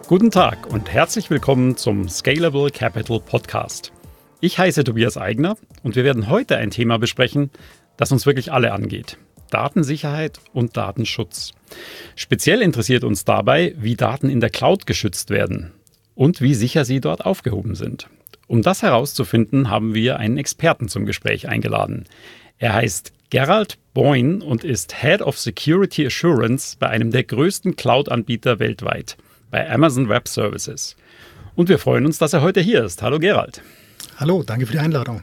Guten Tag und herzlich willkommen zum Scalable Capital Podcast. Ich heiße Tobias Eigner und wir werden heute ein Thema besprechen, das uns wirklich alle angeht: Datensicherheit und Datenschutz. Speziell interessiert uns dabei, wie Daten in der Cloud geschützt werden und wie sicher sie dort aufgehoben sind. Um das herauszufinden, haben wir einen Experten zum Gespräch eingeladen. Er heißt Gerald Boyn und ist Head of Security Assurance bei einem der größten Cloud-Anbieter weltweit, bei Amazon Web Services. Und wir freuen uns, dass er heute hier ist. Hallo Gerald. Hallo, danke für die Einladung.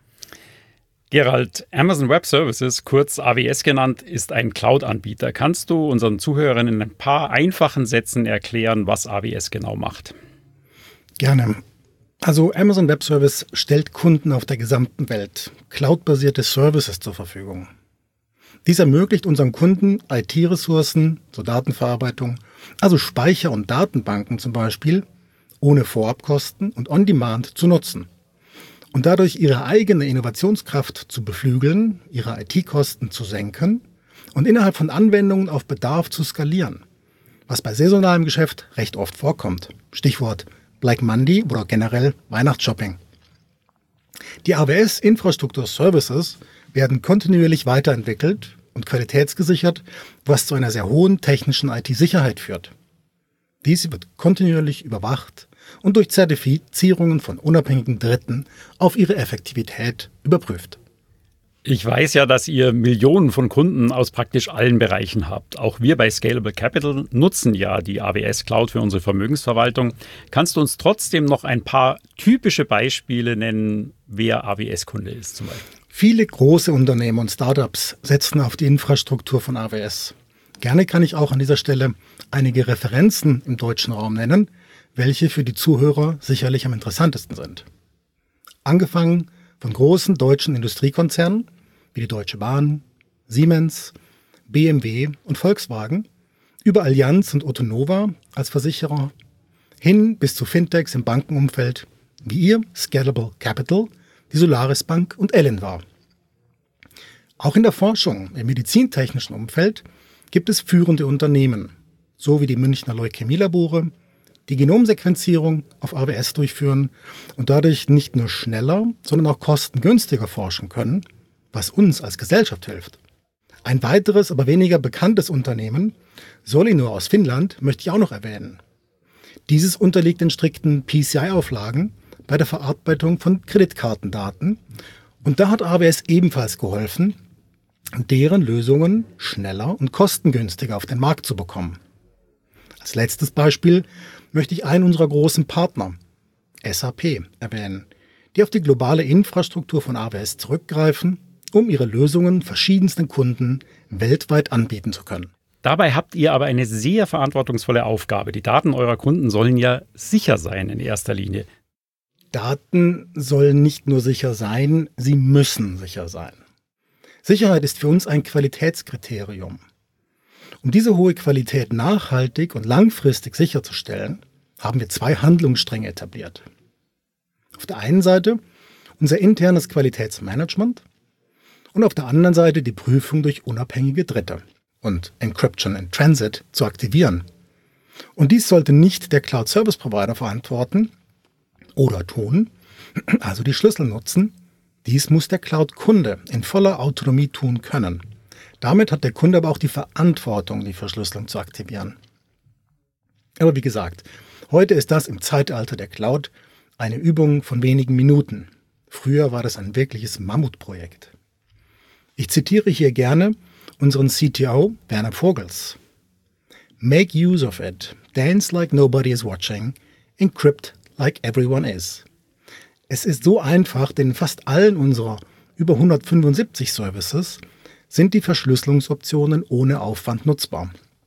Gerald, Amazon Web Services, kurz AWS genannt, ist ein Cloud-Anbieter. Kannst du unseren Zuhörern in ein paar einfachen Sätzen erklären, was AWS genau macht? Gerne. Also Amazon Web Service stellt Kunden auf der gesamten Welt cloud-basierte Services zur Verfügung. Dies ermöglicht unseren Kunden, IT-Ressourcen zur Datenverarbeitung, also Speicher- und Datenbanken zum Beispiel, ohne Vorabkosten und on-demand zu nutzen und dadurch ihre eigene Innovationskraft zu beflügeln, ihre IT-Kosten zu senken und innerhalb von Anwendungen auf Bedarf zu skalieren, was bei saisonalem Geschäft recht oft vorkommt. Stichwort Black Monday oder generell Weihnachtsshopping. Die AWS Infrastruktur Services werden kontinuierlich weiterentwickelt und qualitätsgesichert, was zu einer sehr hohen technischen IT-Sicherheit führt. Dies wird kontinuierlich überwacht und durch Zertifizierungen von unabhängigen Dritten auf ihre Effektivität überprüft. Ich weiß ja, dass ihr Millionen von Kunden aus praktisch allen Bereichen habt. Auch wir bei Scalable Capital nutzen ja die AWS Cloud für unsere Vermögensverwaltung. Kannst du uns trotzdem noch ein paar typische Beispiele nennen, wer AWS-Kunde ist zum Beispiel? Viele große Unternehmen und Startups setzen auf die Infrastruktur von AWS. Gerne kann ich auch an dieser Stelle einige Referenzen im deutschen Raum nennen, welche für die Zuhörer sicherlich am interessantesten sind. Angefangen von großen deutschen Industriekonzernen wie die Deutsche Bahn, Siemens, BMW und Volkswagen, über Allianz und Ottonova als Versicherer, hin bis zu Fintechs im Bankenumfeld wie ihr Scalable Capital, die Solaris Bank und Elinor. Auch in der Forschung im medizintechnischen Umfeld gibt es führende Unternehmen, so wie die Münchner Leukämielabore, die Genomsequenzierung auf AWS durchführen und dadurch nicht nur schneller, sondern auch kostengünstiger forschen können, was uns als Gesellschaft hilft. Ein weiteres, aber weniger bekanntes Unternehmen, Solinor aus Finnland, möchte ich auch noch erwähnen. Dieses unterliegt den strikten PCI-Auflagen bei der Verarbeitung von Kreditkartendaten und da hat AWS ebenfalls geholfen, deren Lösungen schneller und kostengünstiger auf den Markt zu bekommen. Als letztes Beispiel möchte ich einen unserer großen Partner, SAP, erwähnen, die auf die globale Infrastruktur von AWS zurückgreifen, um ihre Lösungen verschiedensten Kunden weltweit anbieten zu können. Dabei habt ihr aber eine sehr verantwortungsvolle Aufgabe. Die Daten eurer Kunden sollen ja sicher sein in erster Linie. Daten sollen nicht nur sicher sein, sie müssen sicher sein. Sicherheit ist für uns ein Qualitätskriterium. Um diese hohe Qualität nachhaltig und langfristig sicherzustellen, haben wir zwei Handlungsstränge etabliert. Auf der einen Seite unser internes Qualitätsmanagement und auf der anderen Seite die Prüfung durch unabhängige Dritte und Encryption in Transit zu aktivieren. Und dies sollte nicht der Cloud Service Provider verantworten oder tun, also die Schlüssel nutzen. Dies muss der Cloud-Kunde in voller Autonomie tun können. Damit hat der Kunde aber auch die Verantwortung, die Verschlüsselung zu aktivieren. Aber wie gesagt, heute ist das im Zeitalter der Cloud eine Übung von wenigen Minuten. Früher war das ein wirkliches Mammutprojekt. Ich zitiere hier gerne unseren CTO Werner Vogels. Make use of it. Dance like nobody is watching. Encrypt like everyone is. Es ist so einfach, denn in fast allen unserer über 175 Services sind die Verschlüsselungsoptionen ohne Aufwand nutzbar.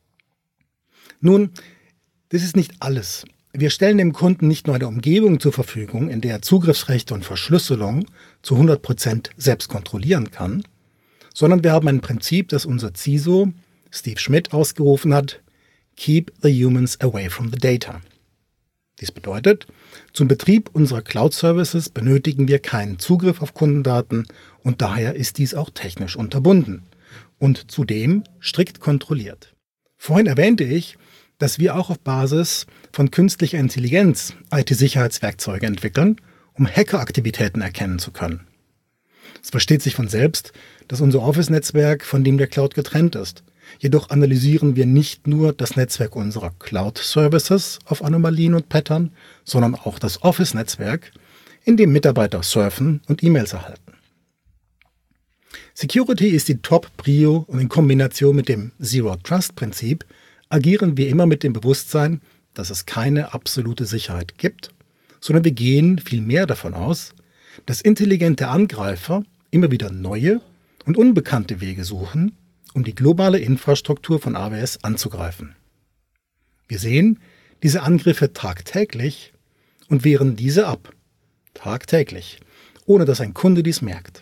Nun, das ist nicht alles. Wir stellen dem Kunden nicht nur eine Umgebung zur Verfügung, in der er Zugriffsrechte und Verschlüsselung zu 100% selbst kontrollieren kann, sondern wir haben ein Prinzip, das unser CISO Steve Schmidt ausgerufen hat: Keep the humans away from the data. Dies bedeutet, zum Betrieb unserer Cloud-Services benötigen wir keinen Zugriff auf Kundendaten und daher ist dies auch technisch unterbunden und zudem strikt kontrolliert. Vorhin erwähnte ich, dass wir auch auf Basis von künstlicher Intelligenz IT-Sicherheitswerkzeuge entwickeln, um Hackeraktivitäten erkennen zu können. Es versteht sich von selbst, dass unser Office-Netzwerk von dem der Cloud getrennt ist. Jedoch analysieren wir nicht nur das Netzwerk unserer Cloud-Services auf Anomalien und Pattern, sondern auch das Office-Netzwerk, in dem Mitarbeiter surfen und E-Mails erhalten. Security ist die Top-Prio und in Kombination mit dem Zero-Trust-Prinzip agieren wir immer mit dem Bewusstsein, dass es keine absolute Sicherheit gibt, sondern wir gehen vielmehr davon aus, dass intelligente Angreifer immer wieder neue und unbekannte Wege suchen, um die globale Infrastruktur von AWS anzugreifen. Wir sehen diese Angriffe tagtäglich und wehren diese ab. Tagtäglich, ohne dass ein Kunde dies merkt.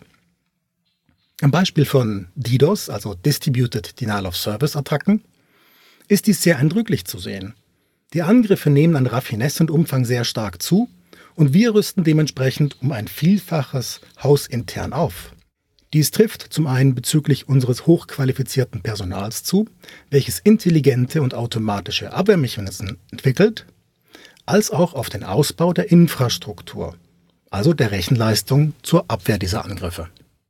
Am Beispiel von DDoS, also Distributed Denial of Service Attacken, ist dies sehr eindrücklich zu sehen. Die Angriffe nehmen an Raffinesse und Umfang sehr stark zu und wir rüsten dementsprechend um ein Vielfaches hausintern auf. Dies trifft zum einen bezüglich unseres hochqualifizierten Personals zu, welches intelligente und automatische Abwehrmechanismen entwickelt, als auch auf den Ausbau der Infrastruktur, also der Rechenleistung zur Abwehr dieser Angriffe.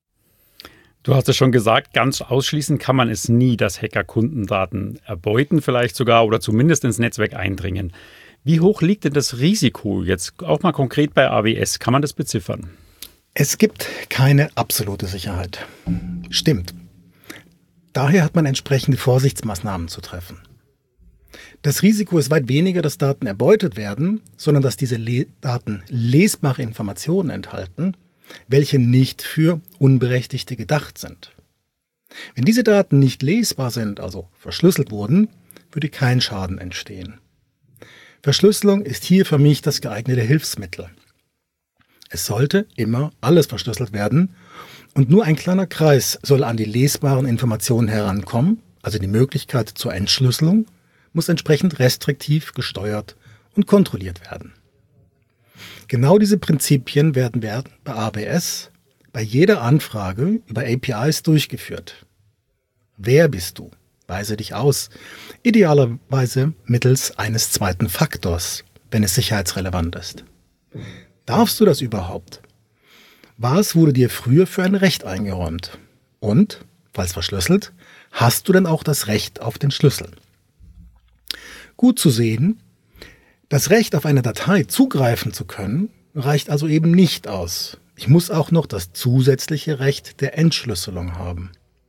Du hast es schon gesagt, ganz ausschließen kann man es nie, dass Hacker Kundendaten erbeuten vielleicht sogar oder zumindest ins Netzwerk eindringen. Wie hoch liegt denn das Risiko jetzt auch mal konkret bei AWS? Kann man das beziffern? Es gibt keine absolute Sicherheit. Stimmt. Daher hat man entsprechende Vorsichtsmaßnahmen zu treffen. Das Risiko ist weit weniger, dass Daten erbeutet werden, sondern dass diese Daten lesbare Informationen enthalten, welche nicht für Unberechtigte gedacht sind. Wenn diese Daten nicht lesbar sind, also verschlüsselt wurden, würde kein Schaden entstehen. Verschlüsselung ist hier für mich das geeignete Hilfsmittel. Es sollte immer alles verschlüsselt werden und nur ein kleiner Kreis soll an die lesbaren Informationen herankommen, also die Möglichkeit zur Entschlüsselung muss entsprechend restriktiv gesteuert und kontrolliert werden. Genau diese Prinzipien werden bei AWS bei jeder Anfrage über APIs durchgeführt. Wer bist du? Weise dich aus. Idealerweise mittels eines zweiten Faktors, wenn es sicherheitsrelevant ist. Darfst du das überhaupt? Was wurde dir früher für ein Recht eingeräumt? Und, falls verschlüsselt, hast du denn auch das Recht auf den Schlüssel? Gut zu sehen, das Recht auf eine Datei zugreifen zu können, reicht also eben nicht aus. Ich muss auch noch das zusätzliche Recht der Entschlüsselung haben.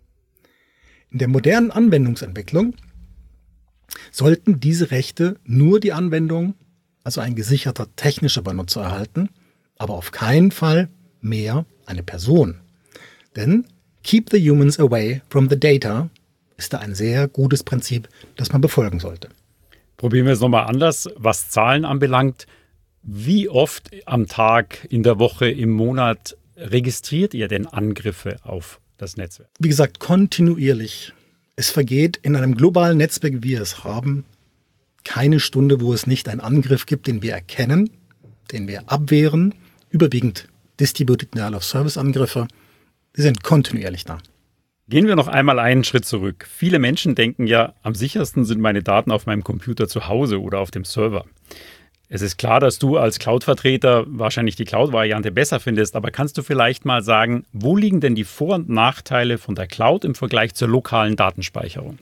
In der modernen Anwendungsentwicklung sollten diese Rechte nur die Anwendung, also ein gesicherter technischer Benutzer, erhalten, aber auf keinen Fall mehr eine Person. Denn keep the humans away from the data ist da ein sehr gutes Prinzip, das man befolgen sollte. Probieren wir es nochmal anders, was Zahlen anbelangt. Wie oft am Tag, in der Woche, im Monat registriert ihr denn Angriffe auf das Netzwerk? Wie gesagt, kontinuierlich. Es vergeht in einem globalen Netzwerk, wie wir es haben, keine Stunde, wo es nicht einen Angriff gibt, den wir erkennen, den wir abwehren. Überwiegend Distributed Denial of Service Angriffe. Die sind kontinuierlich da. Gehen wir noch einmal einen Schritt zurück. Viele Menschen denken ja, am sichersten sind meine Daten auf meinem Computer zu Hause oder auf dem Server. Es ist klar, dass du als Cloud-Vertreter wahrscheinlich die Cloud-Variante besser findest, aber kannst du vielleicht mal sagen, wo liegen denn die Vor- und Nachteile von der Cloud im Vergleich zur lokalen Datenspeicherung?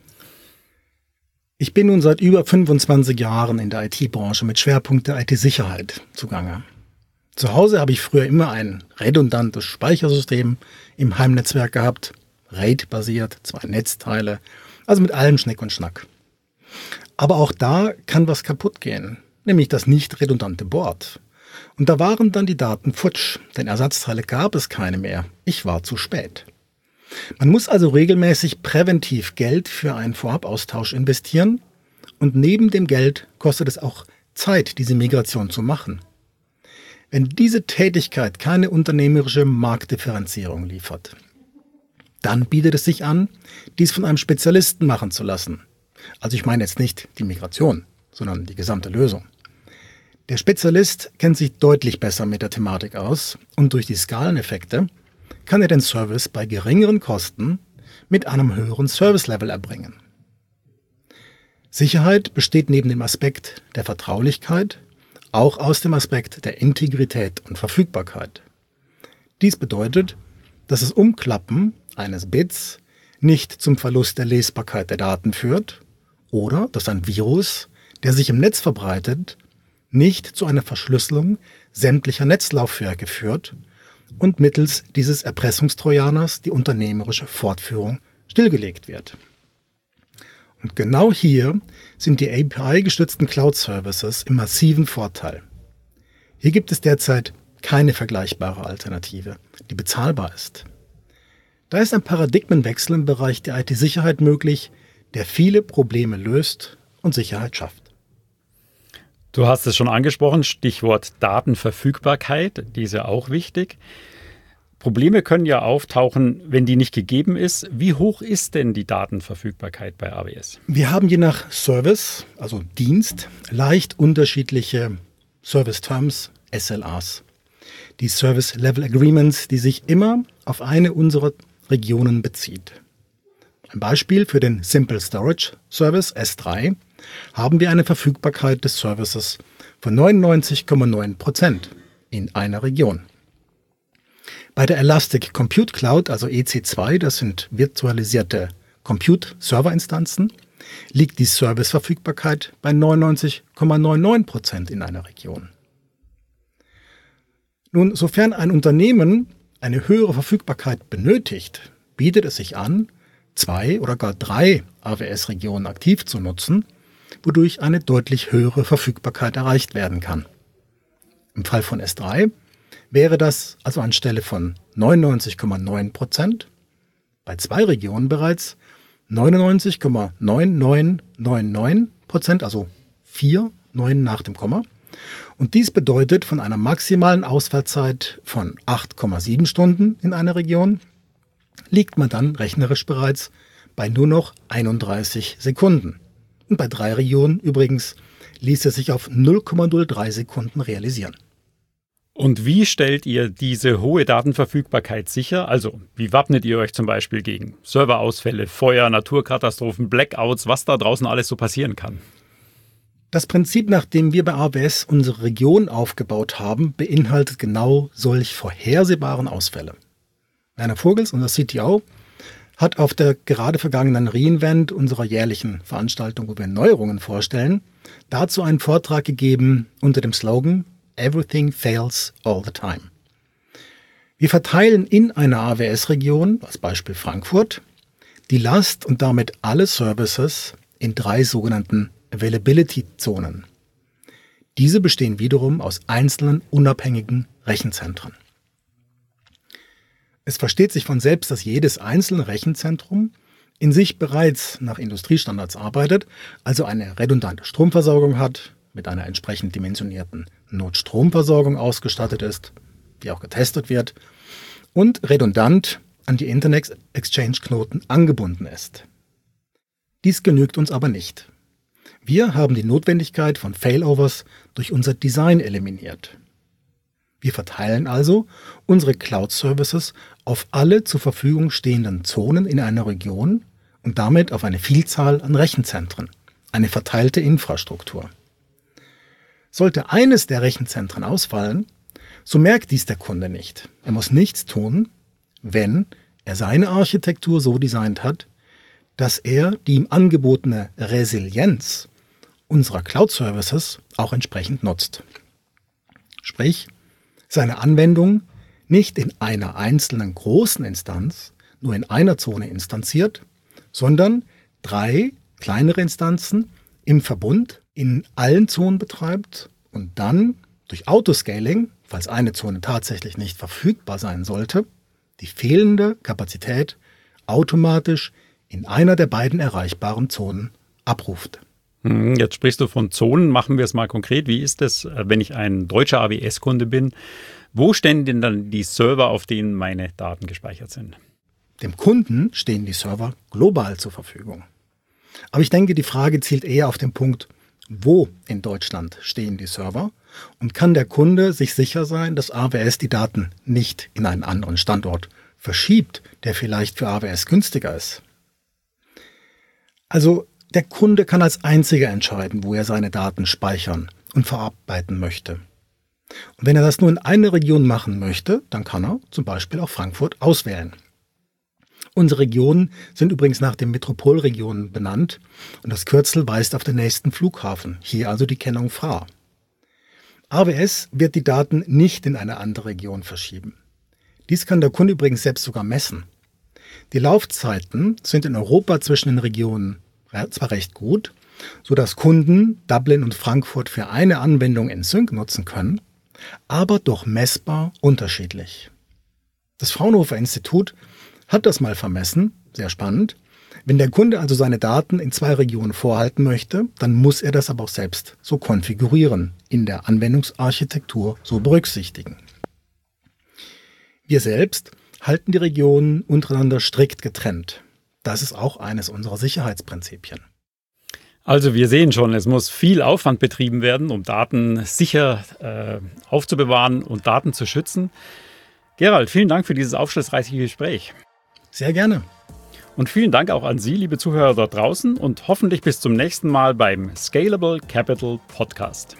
Ich bin nun seit über 25 Jahren in der IT-Branche mit Schwerpunkt der IT-Sicherheit zugange. Zu Hause habe ich früher immer ein redundantes Speichersystem im Heimnetzwerk gehabt, RAID-basiert, 2 Netzteile, also mit allem Schnick und Schnack. Aber auch da kann was kaputt gehen, nämlich das nicht redundante Board. Und da waren dann die Daten futsch, denn Ersatzteile gab es keine mehr. Ich war zu spät. Man muss also regelmäßig präventiv Geld für einen Vorabaustausch investieren und neben dem Geld kostet es auch Zeit, diese Migration zu machen. Wenn diese Tätigkeit keine unternehmerische Marktdifferenzierung liefert, dann bietet es sich an, dies von einem Spezialisten machen zu lassen. Also ich meine jetzt nicht die Migration, sondern die gesamte Lösung. Der Spezialist kennt sich deutlich besser mit der Thematik aus und durch die Skaleneffekte kann er den Service bei geringeren Kosten mit einem höheren Service-Level erbringen. Sicherheit besteht neben dem Aspekt der Vertraulichkeit auch aus dem Aspekt der Integrität und Verfügbarkeit. Dies bedeutet, dass das Umklappen eines Bits nicht zum Verlust der Lesbarkeit der Daten führt oder dass ein Virus, der sich im Netz verbreitet, nicht zu einer Verschlüsselung sämtlicher Netzlaufwerke führt und mittels dieses Erpressungstrojaners die unternehmerische Fortführung stillgelegt wird. Und genau hier sind die API-gestützten Cloud-Services im massiven Vorteil. Hier gibt es derzeit keine vergleichbare Alternative, die bezahlbar ist. Da ist ein Paradigmenwechsel im Bereich der IT-Sicherheit möglich, der viele Probleme löst und Sicherheit schafft. Du hast es schon angesprochen, Stichwort Datenverfügbarkeit, die ist ja auch wichtig. Probleme können ja auftauchen, wenn die nicht gegeben ist. Wie hoch ist denn die Datenverfügbarkeit bei AWS? Wir haben je nach Service, also Dienst, leicht unterschiedliche Service Terms, SLAs. Die Service Level Agreements, die sich immer auf eine unserer Regionen bezieht. Ein Beispiel für den Simple Storage Service S3 haben wir eine Verfügbarkeit des Services von 99,9% in einer Region. Bei der Elastic Compute Cloud, also EC2, das sind virtualisierte Compute-Server-Instanzen, liegt die Serviceverfügbarkeit bei 99,99% in einer Region. Nun, sofern ein Unternehmen eine höhere Verfügbarkeit benötigt, bietet es sich an, 2 oder gar 3 AWS-Regionen aktiv zu nutzen, wodurch eine deutlich höhere Verfügbarkeit erreicht werden kann. Im Fall von S3 wäre das also anstelle von 99,9% bei 2 Regionen bereits 99,9999%, also 4 9 nach dem Komma. Und dies bedeutet, von einer maximalen Ausfallzeit von 8,7 Stunden in einer Region liegt man dann rechnerisch bereits bei nur noch 31 Sekunden. Und bei 3 Regionen übrigens ließ es sich auf 0,03 Sekunden realisieren. Und wie stellt ihr diese hohe Datenverfügbarkeit sicher? Also, wie wappnet ihr euch zum Beispiel gegen Serverausfälle, Feuer, Naturkatastrophen, Blackouts, was da draußen alles so passieren kann? Das Prinzip, nach dem wir bei AWS unsere Region aufgebaut haben, beinhaltet genau solch vorhersehbaren Ausfälle. Werner Vogels, unser CTO, hat auf der gerade vergangenen re:Invent unserer jährlichen Veranstaltung, wo wir Neuerungen vorstellen, dazu einen Vortrag gegeben unter dem Slogan Everything fails all the time. Wir verteilen in einer AWS-Region, als Beispiel Frankfurt, die Last und damit alle Services in 3 sogenannten Availability-Zonen. Diese bestehen wiederum aus einzelnen unabhängigen Rechenzentren. Es versteht sich von selbst, dass jedes einzelne Rechenzentrum in sich bereits nach Industriestandards arbeitet, also eine redundante Stromversorgung hat, mit einer entsprechend dimensionierten Notstromversorgung ausgestattet ist, die auch getestet wird, und redundant an die Internet Exchange Knoten angebunden ist. Dies genügt uns aber nicht. Wir haben die Notwendigkeit von Failovers durch unser Design eliminiert. Wir verteilen also unsere Cloud-Services auf alle zur Verfügung stehenden Zonen in einer Region und damit auf eine Vielzahl an Rechenzentren, eine verteilte Infrastruktur. Sollte eines der Rechenzentren ausfallen, so merkt dies der Kunde nicht. Er muss nichts tun, wenn er seine Architektur so designt hat, dass er die ihm angebotene Resilienz unserer Cloud-Services auch entsprechend nutzt. Sprich, seine Anwendung nicht in einer einzelnen großen Instanz, nur in einer Zone instanziert, sondern 3 kleinere Instanzen im Verbund in allen Zonen betreibt und dann durch Autoscaling, falls eine Zone tatsächlich nicht verfügbar sein sollte, die fehlende Kapazität automatisch in einer der beiden erreichbaren Zonen abruft. Jetzt sprichst du von Zonen. Machen wir es mal konkret. Wie ist es, wenn ich ein deutscher AWS-Kunde bin? Wo stehen denn dann die Server, auf denen meine Daten gespeichert sind? Dem Kunden stehen die Server global zur Verfügung. Aber ich denke, die Frage zielt eher auf den Punkt, wo in Deutschland stehen die Server und kann der Kunde sich sicher sein, dass AWS die Daten nicht in einen anderen Standort verschiebt, der vielleicht für AWS günstiger ist. Also Der Kunde kann als einziger entscheiden, wo er seine Daten speichern und verarbeiten möchte. Und wenn er das nur in einer Region machen möchte, dann kann er zum Beispiel auch Frankfurt auswählen. Unsere Regionen sind übrigens nach den Metropolregionen benannt und das Kürzel weist auf den nächsten Flughafen, hier also die Kennung FRA. AWS wird die Daten nicht in eine andere Region verschieben. Dies kann der Kunde übrigens selbst sogar messen. Die Laufzeiten sind in Europa zwischen den Regionen zwar recht gut, sodass Kunden Dublin und Frankfurt für eine Anwendung in Sync nutzen können, aber doch messbar unterschiedlich. Das Fraunhofer Institut hat das mal vermessen, sehr spannend. Wenn der Kunde also seine Daten in 2 Regionen vorhalten möchte, dann muss er das aber auch selbst so konfigurieren, in der Anwendungsarchitektur so berücksichtigen. Wir selbst halten die Regionen untereinander strikt getrennt. Das ist auch eines unserer Sicherheitsprinzipien. Also wir sehen schon, es muss viel Aufwand betrieben werden, um Daten sicher aufzubewahren und Daten zu schützen. Gerald, vielen Dank für dieses aufschlussreiche Gespräch. Sehr gerne. Und vielen Dank auch an Sie, liebe Zuhörer dort draußen, und hoffentlich bis zum nächsten Mal beim Scalable Capital Podcast.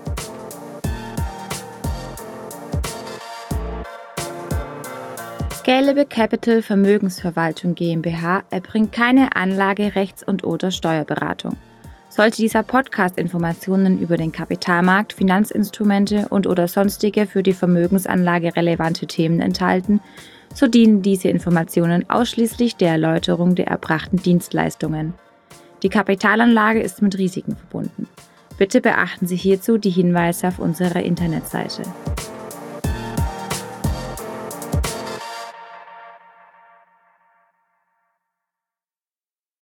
Scalable Capital Vermögensverwaltung GmbH erbringt keine Anlage-, Rechts- und/oder Steuerberatung. Sollte dieser Podcast Informationen über den Kapitalmarkt, Finanzinstrumente und/oder sonstige für die Vermögensanlage relevante Themen enthalten, so dienen diese Informationen ausschließlich der Erläuterung der erbrachten Dienstleistungen. Die Kapitalanlage ist mit Risiken verbunden. Bitte beachten Sie hierzu die Hinweise auf unserer Internetseite.